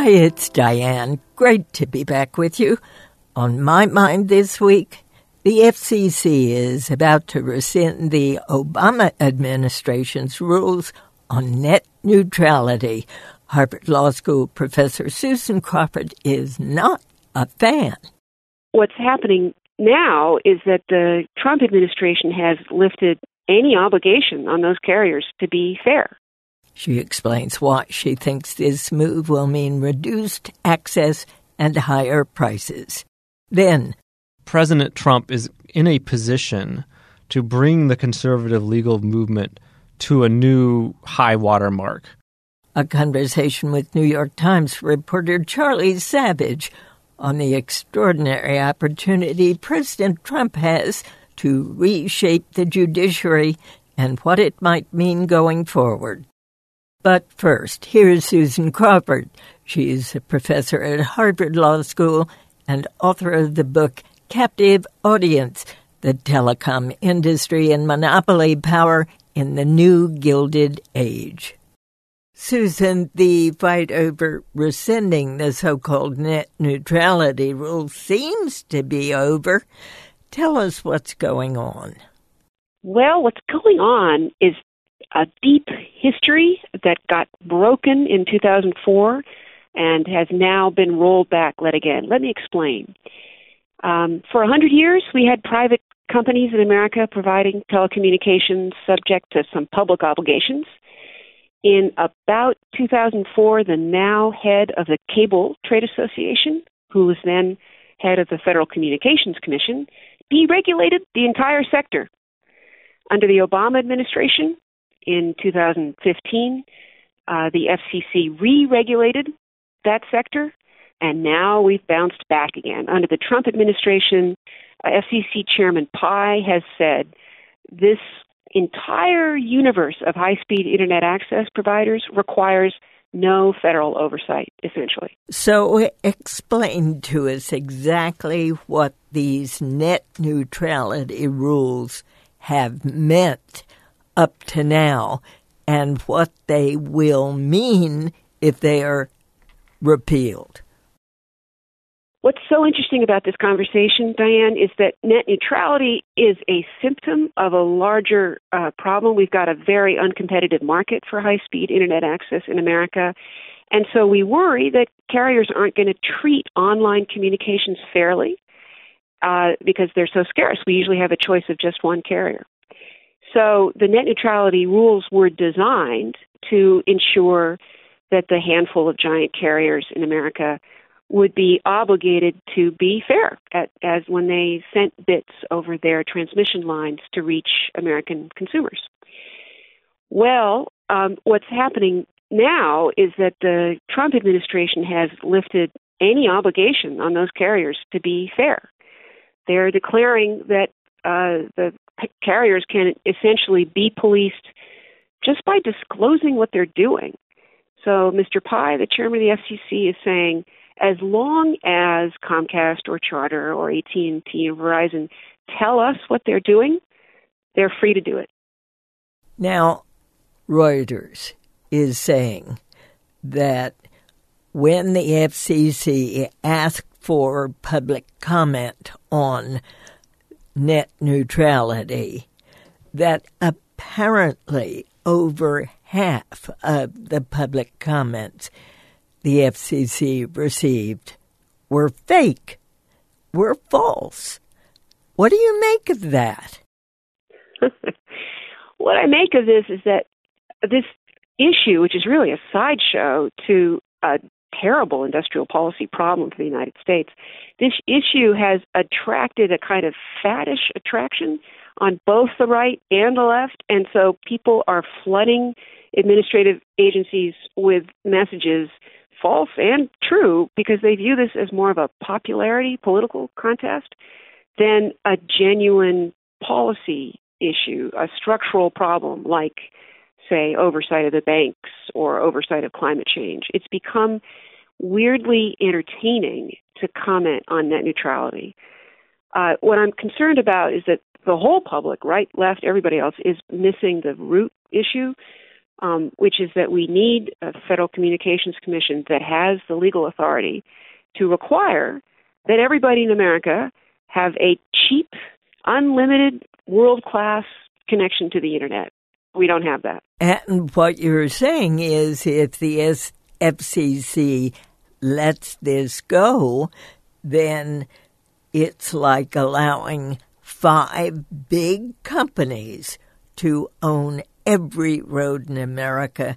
Hi, it's Diane. Great to be back with you. On my mind this week, the FCC is about to rescind the Obama administration's rules on net neutrality. Harvard Law School professor Susan Crawford is not a fan. What's happening now is that the Trump administration has lifted any obligation on those carriers to be fair. She explains why she thinks this move will mean reduced access and higher prices. Then, President Trump is in a position to bring the conservative legal movement to a new high water mark. A conversation with New York Times reporter Charlie Savage on the extraordinary opportunity President Trump has to reshape the judiciary and what it might mean going forward. But first, here's Susan Crawford. She's a professor at Harvard Law School and author of the book Captive Audience, The Telecom Industry and Monopoly Power in the New Gilded Age. Susan, the fight over rescinding the so-called net neutrality rule seems to be over. Tell us what's going on. Well, what's going on is a deep history that got broken in 2004 and has now been rolled back yet again. Let me explain. For 100 years, we had private companies in America providing telecommunications subject to some public obligations. In about 2004, the now head of the Cable Trade Association, who was then head of the Federal Communications Commission, deregulated the entire sector. Under the Obama administration, in 2015, the FCC re-regulated that sector, and now we've bounced back again. Under the Trump administration, FCC Chairman Pai has said this entire universe of high-speed Internet access providers requires no federal oversight, essentially. So explain to us exactly what these net neutrality rules have meant up to now and what they will mean if they are repealed. What's so interesting about this conversation, Diane, is that net neutrality is a symptom of a larger problem. We've got a very uncompetitive market for high-speed Internet access in America, and so we worry that carriers aren't going to treat online communications fairly because they're so scarce. We usually have a choice of just one carrier. So the net neutrality rules were designed to ensure that the handful of giant carriers in America would be obligated to be fair as when they sent bits over their transmission lines to reach American consumers. Well, what's happening now is that the Trump administration has lifted any obligation on those carriers to be fair. They're declaring that the carriers can essentially be policed just by disclosing what they're doing. So Mr. Pai, the chairman of the FCC, is saying as long as Comcast or Charter or AT&T or Verizon tell us what they're doing, they're free to do it. Now, Reuters is saying that when the FCC asked for public comment on net neutrality, that apparently over half of the public comments the FCC received were fake, were false. What do you make of that? What I make of this is that this issue, which is really a sideshow to a terrible industrial policy problem for the United States, this issue has attracted a kind of faddish attraction on both the right and the left, and so people are flooding administrative agencies with messages, false and true, because they view this as more of a popularity political contest than a genuine policy issue, a structural problem like, say, oversight of the banks or oversight of climate change. It's become weirdly entertaining to comment on net neutrality. What I'm concerned about is that the whole public, right, left, everybody else, is missing the root issue. which is that we need a Federal Communications Commission that has the legal authority to require that everybody in America have a cheap, unlimited, world-class connection to the Internet. We don't have that. And what you're saying is if the FCC lets this go, then it's like allowing 5 big companies to own every road in America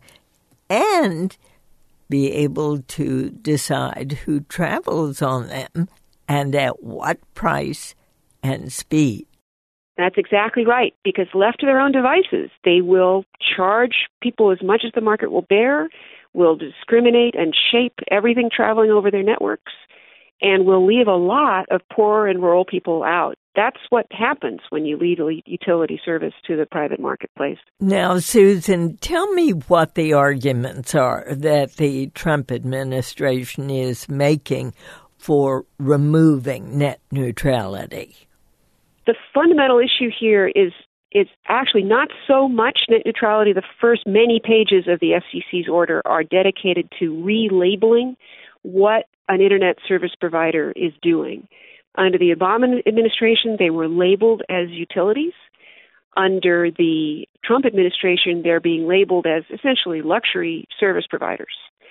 and be able to decide who travels on them and at what price and speed. That's exactly right, because left to their own devices, they will charge people as much as the market will bear, will discriminate and shape everything traveling over their networks, and will leave a lot of poor and rural people out. That's what happens when you leave a utility service to the private marketplace. Now, Susan, tell me what the arguments are that the Trump administration is making for removing net neutrality. The fundamental issue here is actually not so much net neutrality. The first many pages of the FCC's order are dedicated to relabeling what an Internet service provider is doing. Under the Obama administration, they were labeled as utilities. Under the Trump administration, they're being labeled as essentially luxury service providers.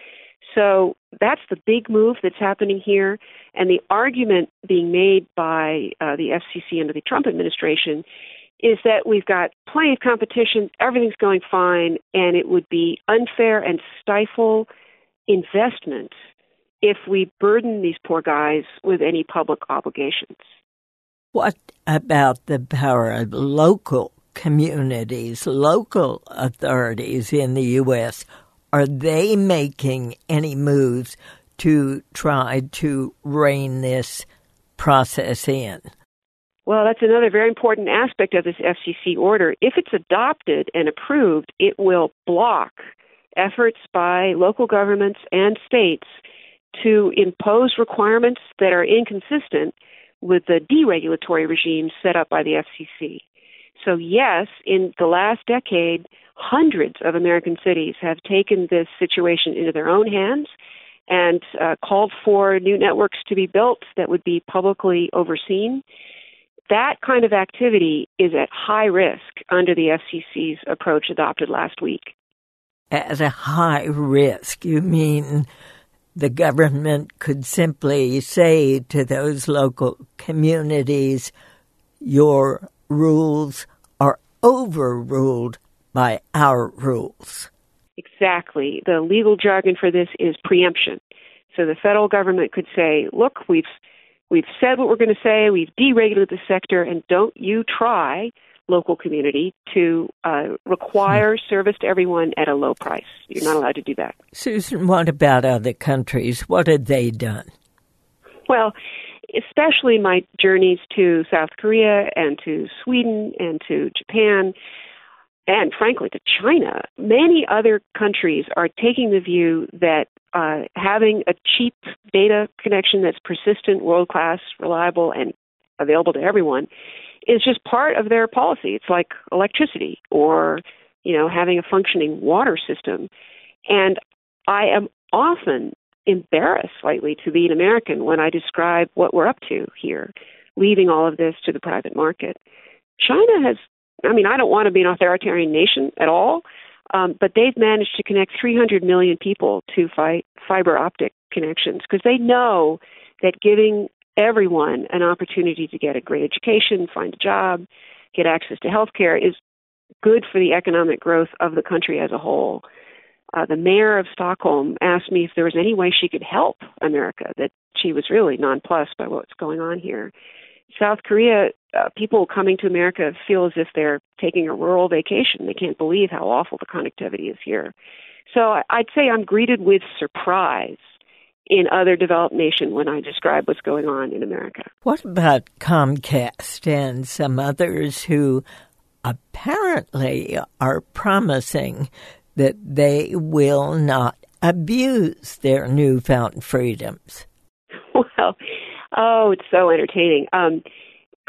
So that's the big move that's happening here. And the argument being made by the FCC under the Trump administration is that we've got plenty of competition, everything's going fine, and it would be unfair and stifle investment if we burden these poor guys with any public obligations. What about the power of local communities, local authorities in the U.S.? Are they making any moves to try to rein this process in? Well, that's another very important aspect of this FCC order. If it's adopted and approved, it will block efforts by local governments and states to impose requirements that are inconsistent with the deregulatory regime set up by the FCC. So yes, in the last decade, hundreds of American cities have taken this situation into their own hands and called for new networks to be built that would be publicly overseen. That kind of activity is at high risk under the FCC's approach adopted last week. At a high risk, you mean the government could simply say to those local communities, your rules are overruled by our rules. Exactly. The legal jargon for this is preemption. So the federal government could say, look, we've said what we're going to say, we've deregulated the sector, and don't you try, local community, to require service to everyone at a low price. You're not allowed to do that. Susan, what about other countries? What have they done? Well, especially my journeys to South Korea and to Sweden and to Japan and, frankly, to China, many other countries are taking the view that having a cheap data connection that's persistent, world-class, reliable, and available to everyone is just part of their policy. It's like electricity or, having a functioning water system. And I am often embarrassed slightly to be an American when I describe what we're up to here, leaving all of this to the private market. China has, I don't want to be an authoritarian nation at all, but they've managed to connect 300 million people to fiber optic connections because they know that giving everyone an opportunity to get a great education, find a job, get access to health care is good for the economic growth of the country as a whole. The mayor of Stockholm asked me if there was any way she could help America, that she was really nonplussed by what's going on here. South Korea, people coming to America feel as if they're taking a rural vacation. They can't believe how awful the connectivity is here. So I'd say I'm greeted with surprise in other developed nations when I describe what's going on in America. What about Comcast and some others who apparently are promising that they will not abuse their newfound freedoms? Well, it's so entertaining.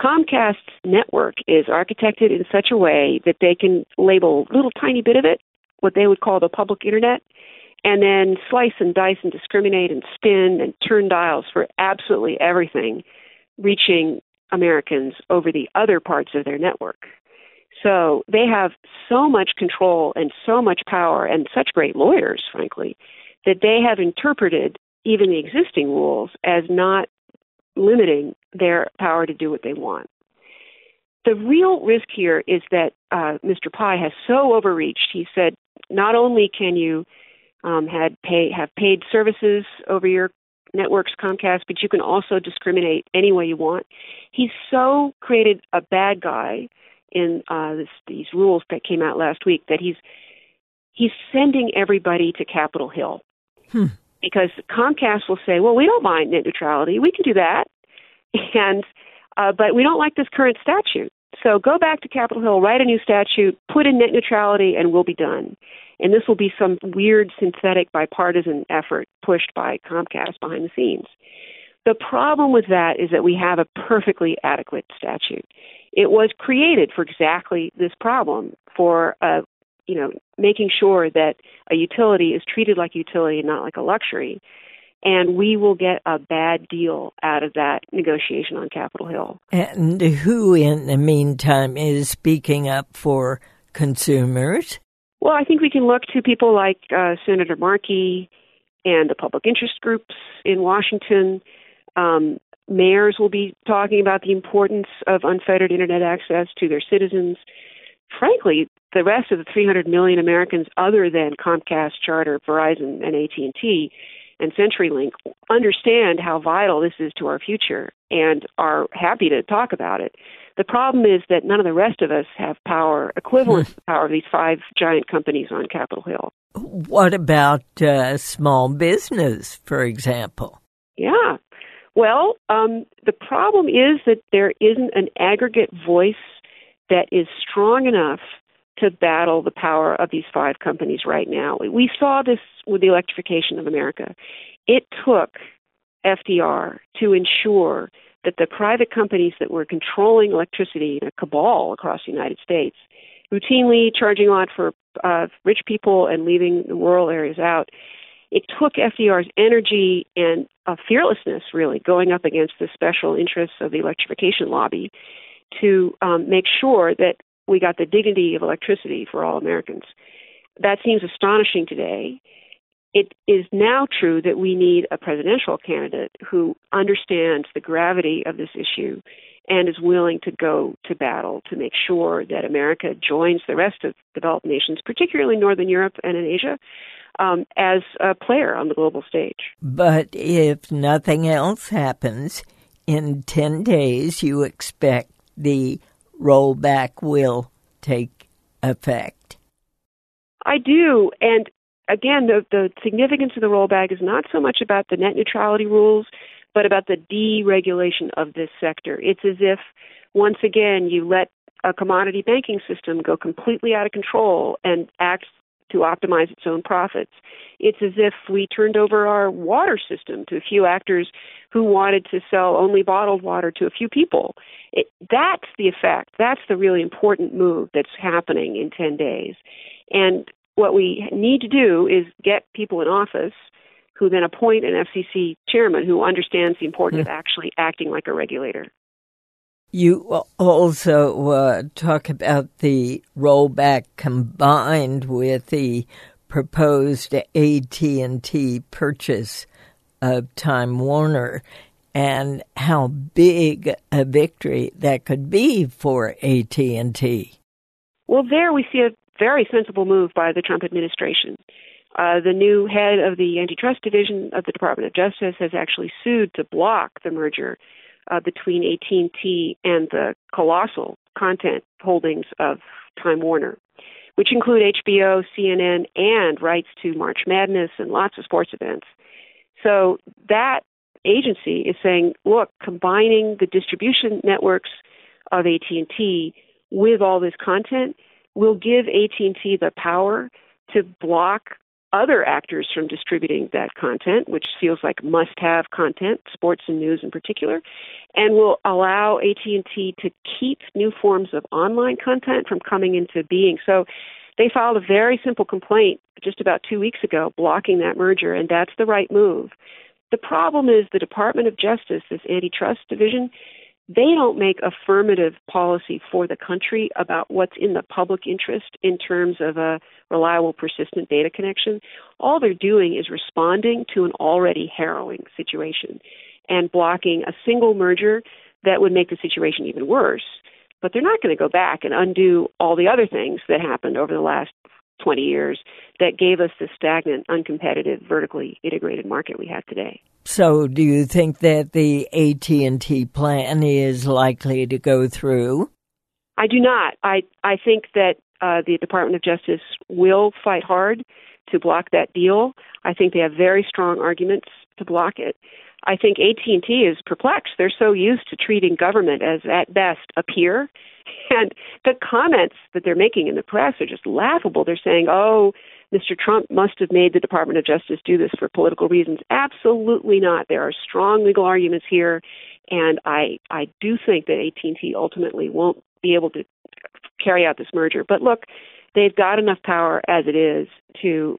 Comcast's network is architected in such a way that they can label a little tiny bit of it what they would call the public internet, and then slice and dice and discriminate and spin and turn dials for absolutely everything reaching Americans over the other parts of their network. So they have so much control and so much power and such great lawyers, frankly, that they have interpreted even the existing rules as not limiting their power to do what they want. The real risk here is that Mr. Pai has so overreached. He said, not only can you have paid services over your networks, Comcast, but you can also discriminate any way you want. He's so created a bad guy in these rules that came out last week that he's sending everybody to Capitol Hill. Because Comcast will say, well, we don't mind net neutrality. We can do that. And but we don't like this current statute. So go back to Capitol Hill, write a new statute, put in net neutrality, and we'll be done. And this will be some weird synthetic bipartisan effort pushed by Comcast behind the scenes. The problem with that is that we have a perfectly adequate statute. It was created for exactly this problem, for making sure that a utility is treated like a utility and not like a luxury. And we will get a bad deal out of that negotiation on Capitol Hill. And who, in the meantime, is speaking up for consumers? Well, I think we can look to people like Senator Markey and the public interest groups in Washington. Mayors will be talking about the importance of unfettered Internet access to their citizens. Frankly, the rest of the 300 million Americans other than Comcast, Charter, Verizon, and AT&T and CenturyLink understand how vital this is to our future and are happy to talk about it. The problem is that none of the rest of us have power equivalent to the power of these 5 giant companies on Capitol Hill. What about small business, for example? Yeah. Well, the problem is that there isn't an aggregate voice that is strong enough to battle the power of these 5 companies right now. We saw this with the electrification of America. It took FDR to ensure that the private companies that were controlling electricity in a cabal across the United States, routinely charging on for rich people and leaving the rural areas out, it took FDR's energy and fearlessness, really, going up against the special interests of the electrification lobby to make sure that we got the dignity of electricity for all Americans. That seems astonishing today. It is now true that we need a presidential candidate who understands the gravity of this issue and is willing to go to battle to make sure that America joins the rest of developed nations, particularly Northern Europe and in Asia, as a player on the global stage. But if nothing else happens, in 10 days you expect the rollback will take effect. I do. And again, the significance of the rollback is not so much about the net neutrality rules, but about the deregulation of this sector. It's as if, once again, you let a commodity banking system go completely out of control and act to optimize its own profits. It's as if we turned over our water system to a few actors who wanted to sell only bottled water to a few people. That's the effect. That's the really important move that's happening in 10 days. And what we need to do is get people in office who then appoint an FCC chairman who understands the importance of actually acting like a regulator. You also talk about the rollback combined with the proposed AT&T purchase of Time Warner and how big a victory that could be for AT&T. Well, there we see a very sensible move by the Trump administration. The new head of the antitrust division of the Department of Justice has actually sued to block the merger between AT&T and the colossal content holdings of Time Warner, which include HBO, CNN, and rights to March Madness and lots of sports events. So that agency is saying, look, combining the distribution networks of AT&T with all this content will give AT&T the power to block other actors from distributing that content, which feels like must-have content, sports and news in particular, and will allow AT&T to keep new forms of online content from coming into being. So They filed a very simple complaint just about 2 weeks ago blocking that merger, and that's the right move. The problem is the Department of Justice, this antitrust division, they don't make affirmative policy for the country about what's in the public interest in terms of a reliable, persistent data connection. All they're doing is responding to an already harrowing situation and blocking a single merger that would make the situation even worse. But they're not going to go back and undo all the other things that happened over the last 20 years that gave us the stagnant, uncompetitive, vertically integrated market we have today. So do you think that the AT&T plan is likely to go through? I do not. I think that the Department of Justice will fight hard to block that deal. I think they have very strong arguments to block it. I think AT&T is perplexed. They're so used to treating government as, at best, a peer. And the comments that they're making in the press are just laughable. They're saying, oh, Mr. Trump must have made the Department of Justice do this for political reasons. Absolutely not. There are strong legal arguments here, and I do think that AT&T ultimately won't be able to carry out this merger. But look, they've got enough power as it is to,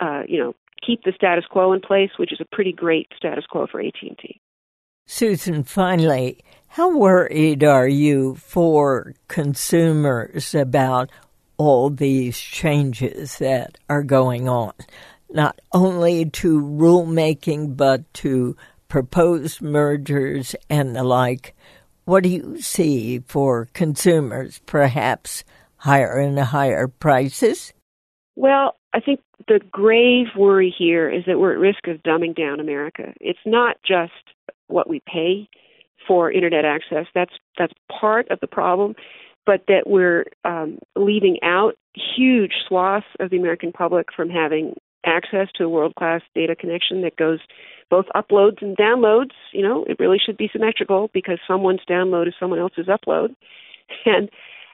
keep the status quo in place, which is a pretty great status quo for AT&T. Susan, finally, how worried are you for consumers about all these changes that are going on, not only to rulemaking, but to proposed mergers and the like? What do you see for consumers, perhaps higher and higher prices? Well, I think the grave worry here is that we're at risk of dumbing down America. It's not just what we pay for Internet access. That's part of the problem, but that we're leaving out huge swaths of the American public from having access to a world-class data connection that goes both uploads and downloads. It really should be symmetrical because someone's download is someone else's upload. And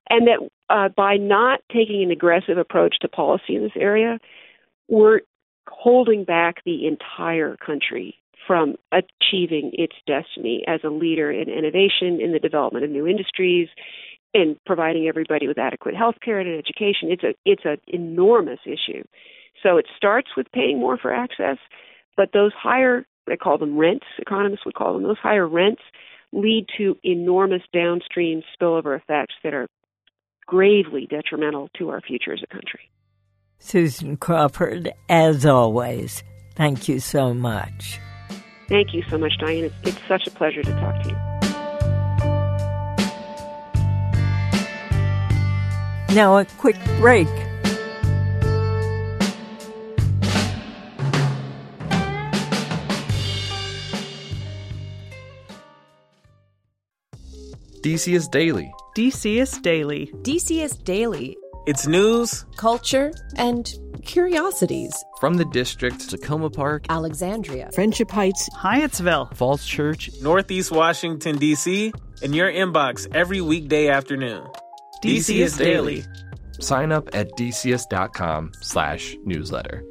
that by not taking an aggressive approach to policy in this area, we're holding back the entire country from achieving its destiny as a leader in innovation, in the development of new industries, and providing everybody with adequate health care and education. It's an enormous issue. So it starts with paying more for access, but those higher, they call them rents, economists would call them, those higher rents lead to enormous downstream spillover effects that are gravely detrimental to our future as a country. Susan Crawford, as always, thank you so much. Thank you so much, Diane. It's such a pleasure to talk to you. Now a quick break. DCS Daily. DCS Daily. DCS Daily. It's news, culture, and curiosities. From the district, Tacoma Park, Alexandria, Friendship Heights, Hyattsville, Falls Church, Northeast Washington, D.C., in your inbox every weekday afternoon. DCS Daily. Sign up at dcs.com/newsletter.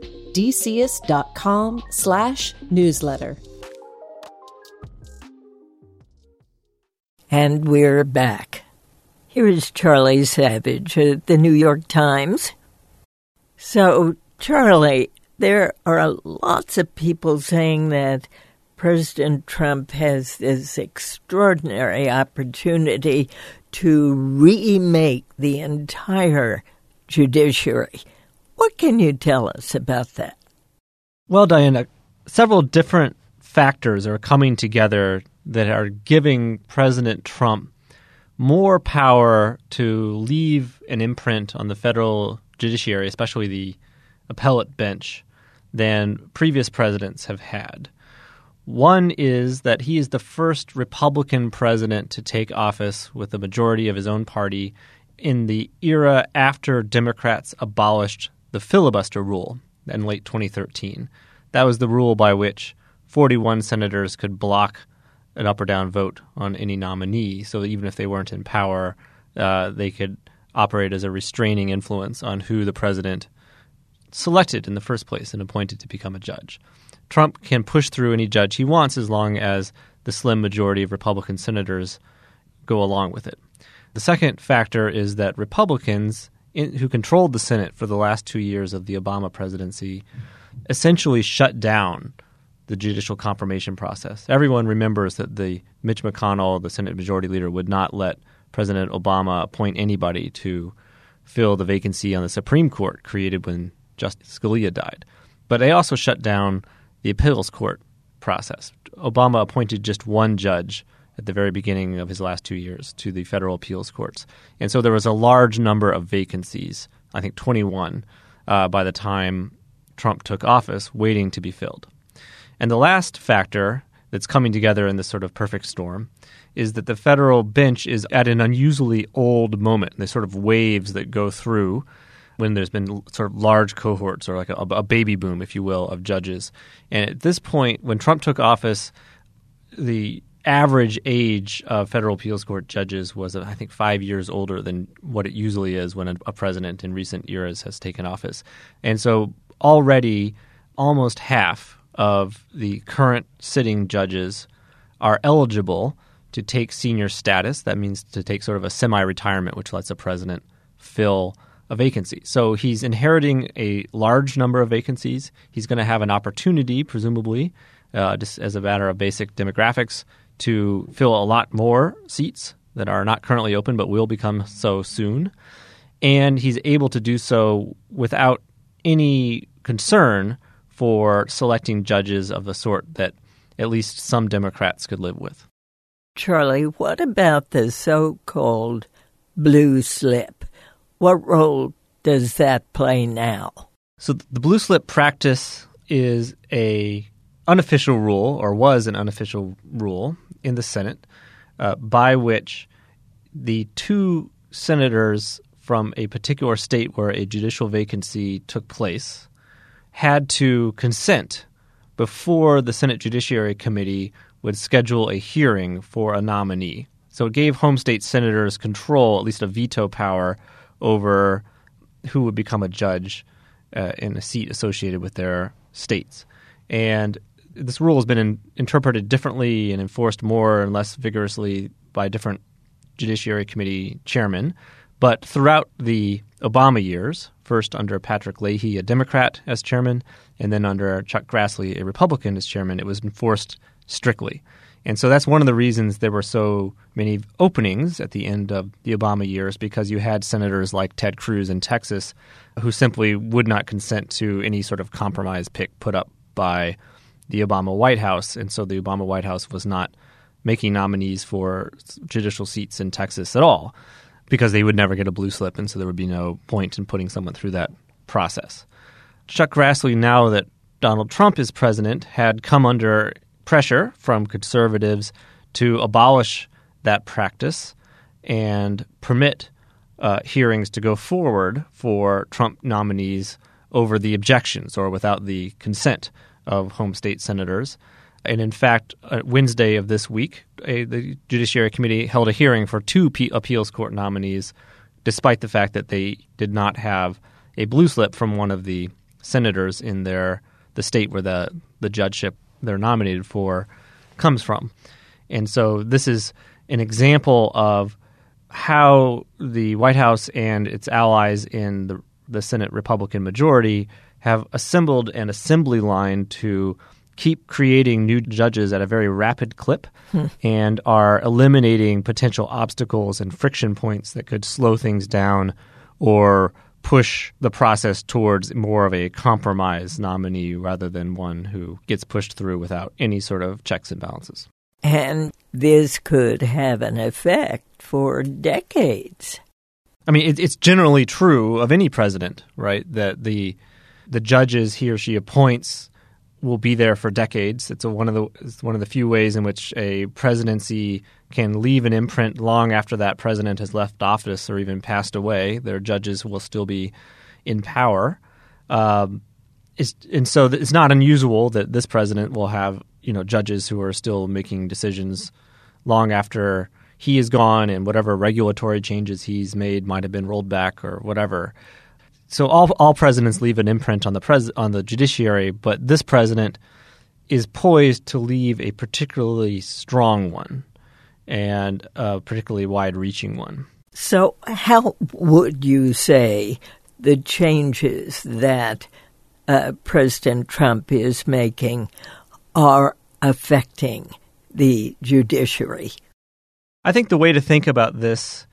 dcs.com/newsletter. And we're back. Here is Charlie Savage at the New York Times. So, Charlie, there are lots of people saying that President Trump has this extraordinary opportunity to remake the entire judiciary. What can you tell us about that? Well, Diana, several different factors are coming together that are giving President Trump more power to leave an imprint on the federal judiciary, especially the appellate bench, than previous presidents have had. One is that he is the first Republican president to take office with a majority of his own party in the era after Democrats abolished the filibuster rule in late 2013. That was the rule by which 41 senators could block an up or down vote on any nominee, so that even if they weren't in power, they could operate as a restraining influence on who the president selected in the first place and appointed to become a judge. Trump can push through any judge he wants as long as the slim majority of Republican senators go along with it. The second factor is that Republicans who controlled the Senate for the last 2 years of the Obama presidency, essentially shut down the judicial confirmation process. Everyone remembers that Mitch McConnell, the Senate Majority Leader, would not let President Obama appoint anybody to fill the vacancy on the Supreme Court created when Justice Scalia died. But they also shut down the appeals court process. Obama appointed just one judge at the very beginning of his last 2 years to the federal appeals courts. And so there was a large number of vacancies, I think 21, by the time Trump took office, waiting to be filled. And the last factor that's coming together in this sort of perfect storm is that the federal bench is at an unusually old moment. There's sort of waves that go through when there's been sort of large cohorts or like a baby boom, if you will, of judges. And at this point, when Trump took office, the average age of federal appeals court judges was, I think, 5 years older than what it usually is when a president in recent years has taken office. And so already almost half of the current sitting judges are eligible to take senior status. That means to take sort of a semi-retirement, which lets a president fill a vacancy. So he's inheriting a large number of vacancies. He's going to have an opportunity, presumably, just as a matter of basic demographics, to fill a lot more seats that are not currently open but will become so soon. And he's able to do so without any concern for selecting judges of the sort that at least some Democrats could live with. Charlie, what about the so-called blue slip? What role does that play now? So the blue slip practice is a unofficial rule, or was an unofficial rule in the Senate, by which the two senators from a particular state where a judicial vacancy took place had to consent before the Senate Judiciary Committee would schedule a hearing for a nominee. So it gave home state senators control, at least a veto power, over who would become a judge in a seat associated with their states. And this rule has been interpreted differently and enforced more and less vigorously by different Judiciary Committee chairmen. But throughout the Obama years, first under Patrick Leahy, a Democrat, as chairman, and then under Chuck Grassley, a Republican, as chairman, it was enforced strictly. And so that's one of the reasons there were so many openings at the end of the Obama years, because you had senators like Ted Cruz in Texas who simply would not consent to any sort of compromise pick put up by the Obama White House. And so the Obama White House was not making nominees for judicial seats in Texas at all, because they would never get a blue slip, and so there would be no point in putting someone through that process. Chuck Grassley, now that Donald Trump is president, had come under pressure from conservatives to abolish that practice and permit hearings to go forward for Trump nominees over the objections or without the consent of home state senators. And in fact, Wednesday of this week, the Judiciary Committee held a hearing for two appeals court nominees, despite the fact that they did not have a blue slip from one of the senators in the state where the judgeship they're nominated for comes from. And so this is an example of how the White House and its allies in the Senate Republican majority have assembled an assembly line to keep creating new judges at a very rapid clip and are eliminating potential obstacles and friction points that could slow things down or push the process towards more of a compromise nominee rather than one who gets pushed through without any sort of checks and balances. And this could have an effect for decades. I mean, it's generally true of any president, right, that the judges he or she appoints will be there for decades. It's one of the few ways in which a presidency can leave an imprint long after that president has left office or even passed away. Their judges will still be in power. And so it's not unusual that this president will have, judges who are still making decisions long after he is gone and whatever regulatory changes he's made might have been rolled back or whatever. So all presidents leave an imprint on the judiciary, but this president is poised to leave a particularly strong one and a particularly wide-reaching one. So how would you say the changes that President Trump is making are affecting the judiciary? I think the way to think about this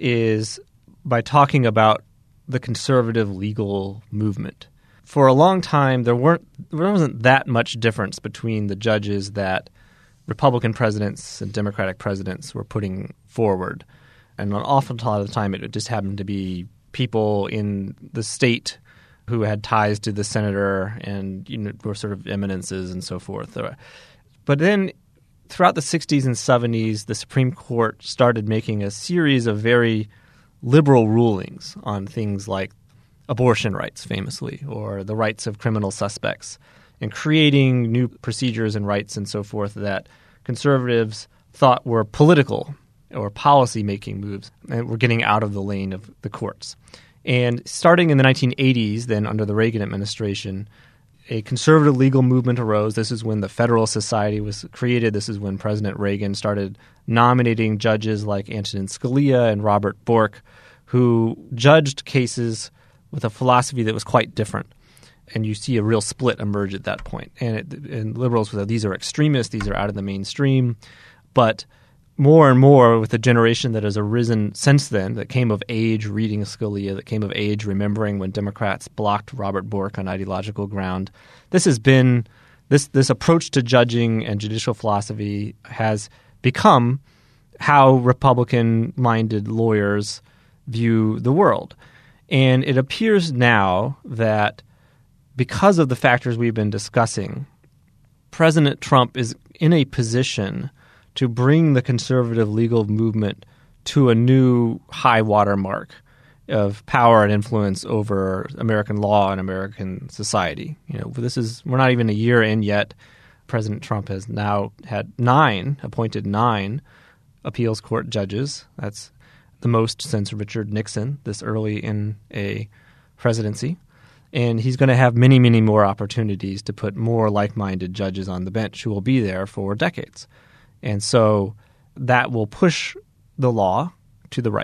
is by talking about the conservative legal movement. For a long time, there wasn't that much difference between the judges that Republican presidents and Democratic presidents were putting forward. And an awful lot of the time, it just happened to be people in the state who had ties to the senator and were sort of eminences and so forth. But then throughout the 60s and 70s, the Supreme Court started making a series of very liberal rulings on things like abortion rights, famously, or the rights of criminal suspects, and creating new procedures and rights and so forth that conservatives thought were political or policy-making moves, and were getting out of the lane of the courts. And starting in the 1980s, then under the Reagan administration, a conservative legal movement arose. This is when the Federalist Society was created. This is when President Reagan started nominating judges like Antonin Scalia and Robert Bork, who judged cases with a philosophy that was quite different. And you see a real split emerge at that point. And liberals would say, these are extremists, these are out of the mainstream. But more and more with the generation that has arisen since then, that came of age reading Scalia, that came of age remembering when Democrats blocked Robert Bork on ideological ground, this has been this approach to judging and judicial philosophy has become how Republican-minded lawyers view the world. And it appears now that because of the factors we've been discussing, President Trump is in a position to bring the conservative legal movement to a new high water mark of power and influence over American law and American society. We're not even a year in yet. President Trump has now had appointed nine appeals court judges. That's the most since Richard Nixon, this early in a presidency. And he's going to have many, many more opportunities to put more like-minded judges on the bench who will be there for decades. And so that will push the law to the right.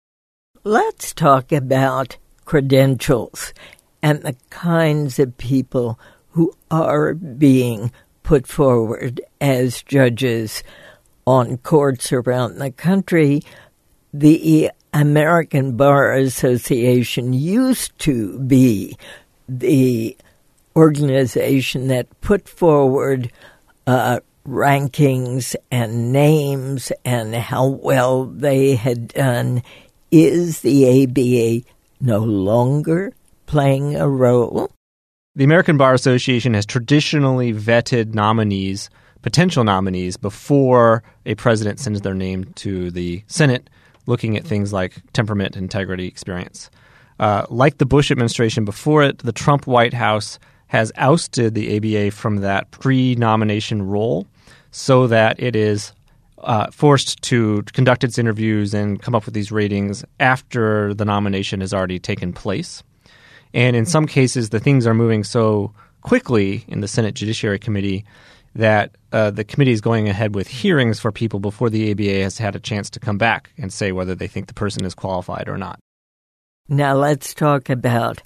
Let's talk about credentials and the kinds of people who are being put forward as judges on courts around the country. The American Bar Association used to be the organization that put forward rankings and names and how well they had done. Is the ABA no longer playing a role? The American Bar Association has traditionally vetted potential nominees, before a president sends their name to the Senate, looking at things like temperament, integrity, experience. Like the Bush administration before it, the Trump White House has ousted the ABA from that pre-nomination role so that it is forced to conduct its interviews and come up with these ratings after the nomination has already taken place. And in some cases, the things are moving so quickly in the Senate Judiciary Committee that the committee is going ahead with hearings for people before the ABA has had a chance to come back and say whether they think the person is qualified or not. Now let's talk about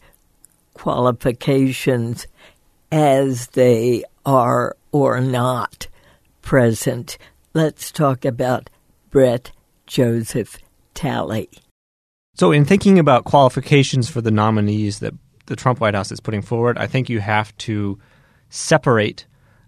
qualifications as they are or not present. Let's talk about Brett Joseph Talley. So in thinking about qualifications for the nominees that the Trump White House is putting forward, I think you have to separate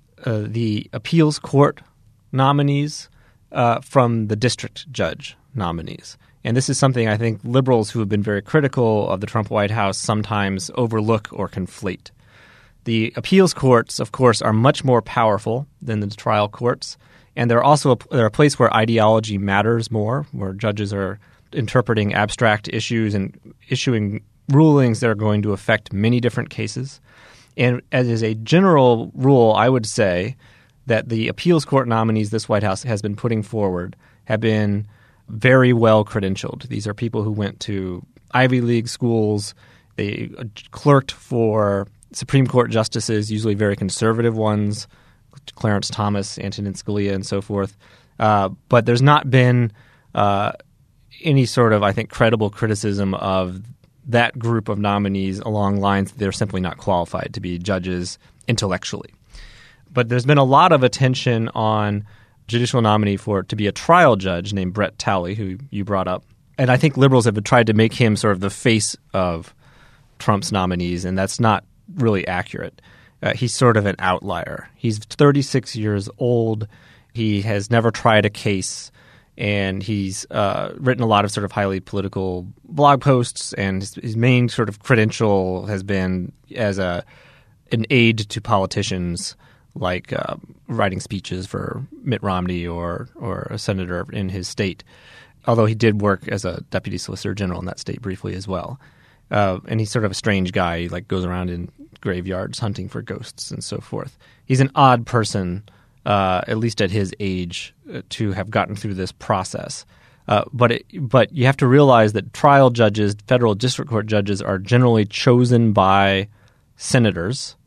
the appeals court nominees from the district judge nominees. And this is something I think liberals who have been very critical of the Trump White House sometimes overlook or conflate. The appeals courts, of course, are much more powerful than the trial courts, and they're a place where ideology matters more, where judges are interpreting abstract issues and issuing rulings that are going to affect many different cases. And as a general rule, I would say that the appeals court nominees this White House has been putting forward have been very well credentialed. These are people who went to Ivy League schools. They clerked for Supreme Court justices, usually very conservative ones, Clarence Thomas, Antonin Scalia, and so forth. But there's not been any sort of, I think, credible criticism of that group of nominees along lines that they're simply not qualified to be judges intellectually. But there's been a lot of attention on judicial nominee to be a trial judge named Brett Talley, who you brought up. And I think liberals have tried to make him sort of the face of Trump's nominees, and that's not really accurate. He's sort of an outlier. He's 36 years old. He has never tried a case, and he's written a lot of sort of highly political blog posts, and his main sort of credential has been as an aide to politicians, like writing speeches for Mitt Romney or a senator in his state, although he did work as a deputy solicitor general in that state briefly as well. And he's sort of a strange guy. He goes around in graveyards hunting for ghosts and so forth. He's an odd person, at least at his age, to have gotten through this process. But you have to realize that trial judges, federal district court judges, are generally chosen by senators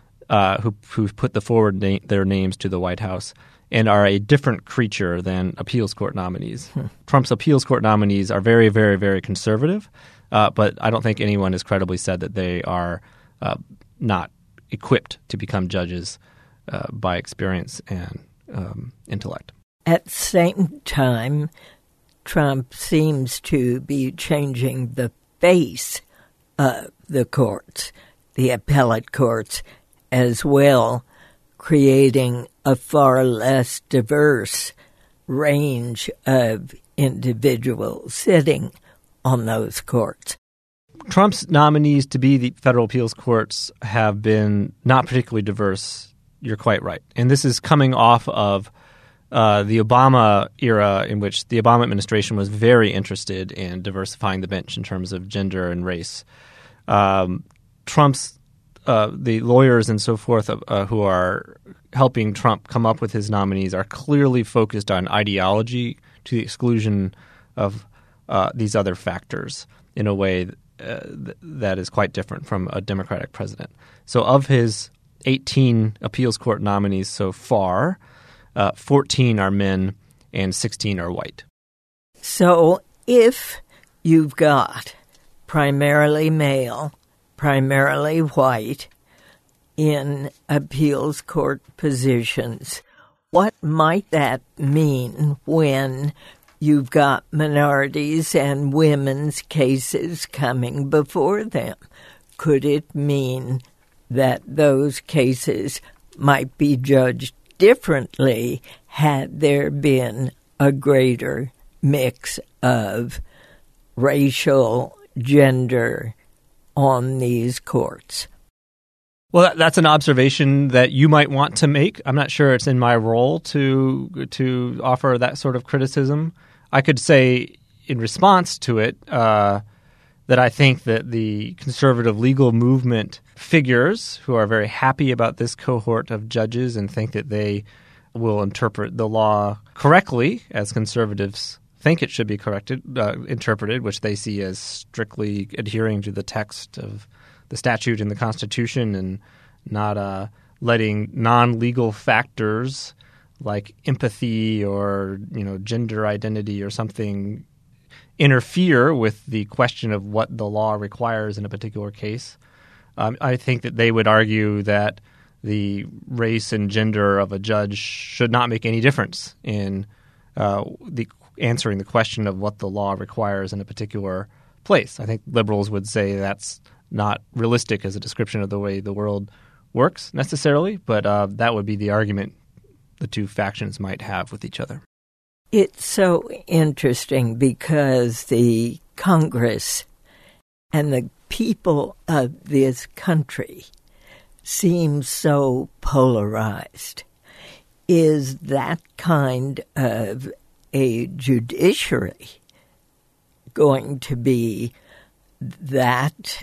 who put their names to the White House and are a different creature than appeals court nominees. Trump's appeals court nominees are very, very, very conservative, but I don't think anyone has credibly said that they are not equipped to become judges by experience and intellect. At the same time, Trump seems to be changing the face of the courts, the appellate courts, as well, creating a far less diverse range of individuals sitting on those courts. Trump's nominees to be the federal appeals courts have been not particularly diverse. You're quite right. And this is coming off of the Obama era, in which the Obama administration was very interested in diversifying the bench in terms of gender and race. Trump's the lawyers and so forth who are helping Trump come up with his nominees are clearly focused on ideology to the exclusion of these other factors in a way that is quite different from a Democratic president. So of his 18 appeals court nominees so far, 14 are men and 16 are white. So if you've got primarily male, primarily white in appeals court positions, what might that mean when you've got minorities and women's cases coming before them? Could it mean that those cases might be judged differently had there been a greater mix of racial, gender on these courts? Well, that's an observation that you might want to make. I'm not sure it's in my role to offer that sort of criticism. I could say in response to it that I think that the conservative legal movement figures who are very happy about this cohort of judges and think that they will interpret the law correctly, as conservatives think it should be interpreted, which they see as strictly adhering to the text of the statute and the Constitution and not letting non-legal factors like empathy or gender identity or something interfere with the question of what the law requires in a particular case. I think that they would argue that the race and gender of a judge should not make any difference in answering the question of what the law requires in a particular place. I think liberals would say that's not realistic as a description of the way the world works necessarily, but that would be the argument the two factions might have with each other. It's so interesting because the Congress and the people of this country seem so polarized. Is that kind of a judiciary going to be that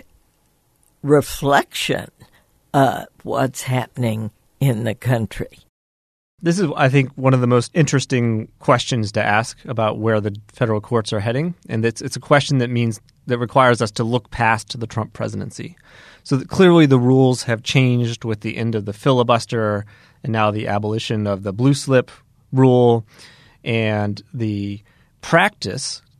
reflection of what's happening in the country? This is, I think, one of the most interesting questions to ask about where the federal courts are heading, and it's a question that requires us to look past the Trump presidency. So that clearly the rules have changed with the end of the filibuster and now the abolition of the blue slip rule, and the practice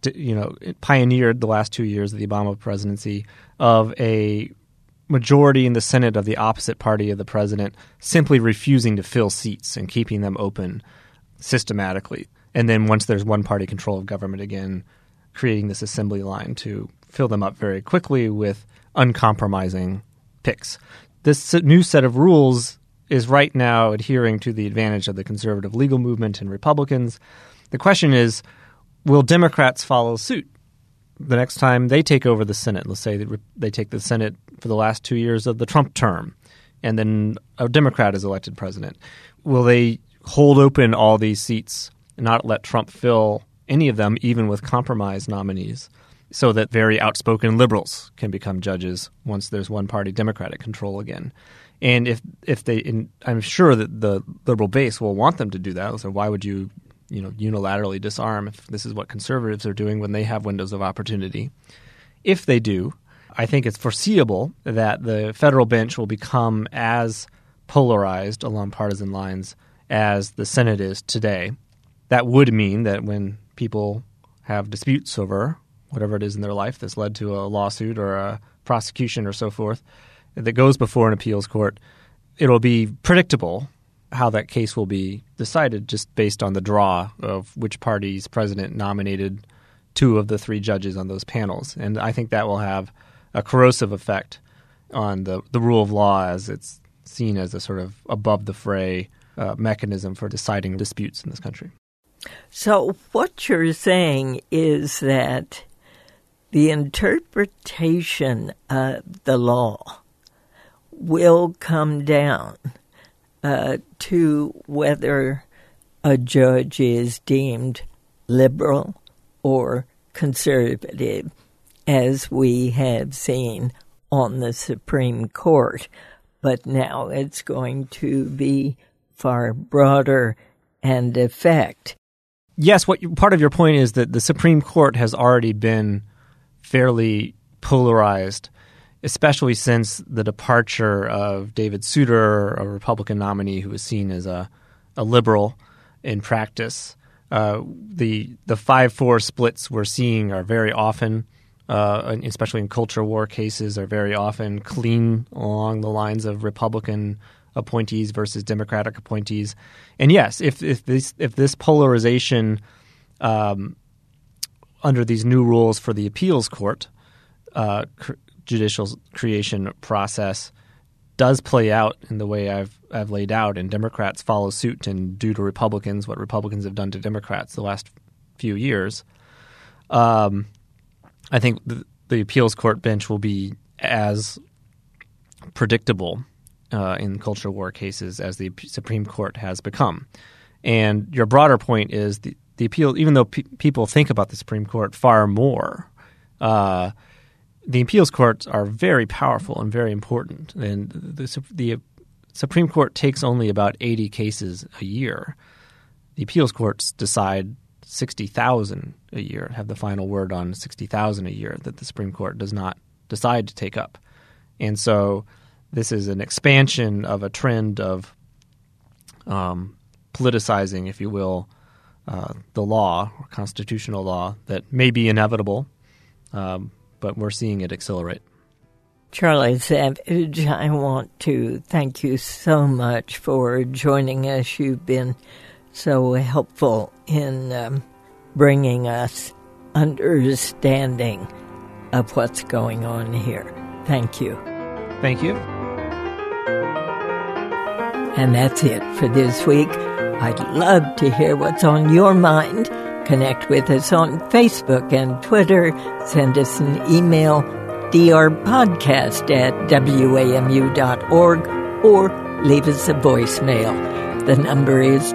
pioneered the last 2 years of the Obama presidency of a majority in the Senate of the opposite party of the president simply refusing to fill seats and keeping them open systematically. And then once there's one-party control of government again, creating this assembly line to fill them up very quickly with uncompromising picks. This new set of rules is right now adhering to the advantage of the conservative legal movement and Republicans. The question is, will Democrats follow suit the next time they take over the Senate? Let's say they take the Senate for the last 2 years of the Trump term, and then a Democrat is elected president. Will they hold open all these seats and not let Trump fill any of them, even with compromise nominees, so that very outspoken liberals can become judges once there's one-party Democratic control again? And I'm sure that the liberal base will want them to do that. So why would you unilaterally disarm if this is what conservatives are doing when they have windows of opportunity? If they do, I think it's foreseeable that the federal bench will become as polarized along partisan lines as the Senate is today. That would mean that when people have disputes over whatever it is in their life that's led to a lawsuit or a prosecution or so forth that goes before an appeals court, it'll be predictable how that case will be decided just based on the draw of which party's president nominated 2 of the 3 judges on those panels. And I think that will have a corrosive effect on the rule of law as it's seen as a sort of above-the-fray mechanism for deciding disputes in this country. So what you're saying is that the interpretation of the law will come down to whether a judge is deemed liberal or conservative, as we have seen on the Supreme Court. But now it's going to be far broader and affect. Yes, part of your point is that the Supreme Court has already been fairly polarized, especially since the departure of David Souter, a Republican nominee who was seen as a liberal in practice. The 5-4 splits we're seeing are very often, especially in culture war cases, are very often clean along the lines of Republican appointees versus Democratic appointees. And yes, if this polarization under these new rules for the appeals court judicial creation process does play out in the way I've laid out, and Democrats follow suit and do to Republicans what Republicans have done to Democrats the last few years, I think the appeals court bench will be as predictable in culture war cases as the Supreme Court has become. And your broader point is the appeal, even though people think about the Supreme Court far more, the appeals courts are very powerful and very important. And the Supreme Court takes only about 80 cases a year. The appeals courts decide 60,000 a year, have the final word on 60,000 a year that the Supreme Court does not decide to take up. And so this is an expansion of a trend of politicizing, if you will, the law, or constitutional law, that may be inevitable, but we're seeing it accelerate. Charlie Savage, I want to thank you so much for joining us. You've been so helpful in bringing us understanding of what's going on here. Thank you. Thank you. And that's it for this week. I'd love to hear what's on your mind. Connect with us on Facebook and Twitter. Send us an email, drpodcast@wamu.org, or leave us a voicemail. The number is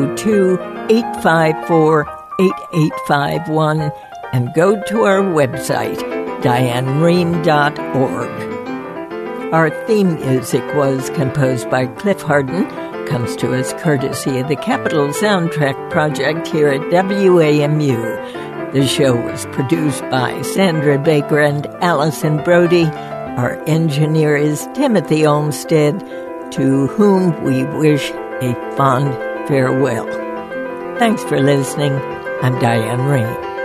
202-854-8851, and go to our website, dianerehm.org. Our theme music was composed by Cliff Harden. Comes to us courtesy of the Capitol Soundtrack Project here at WAMU. The show was produced by Sandra Baker and Allison Brody. Our engineer is Timothy Olmsted, to whom we wish a fond farewell. Thanks for listening. I'm Diane Rehm.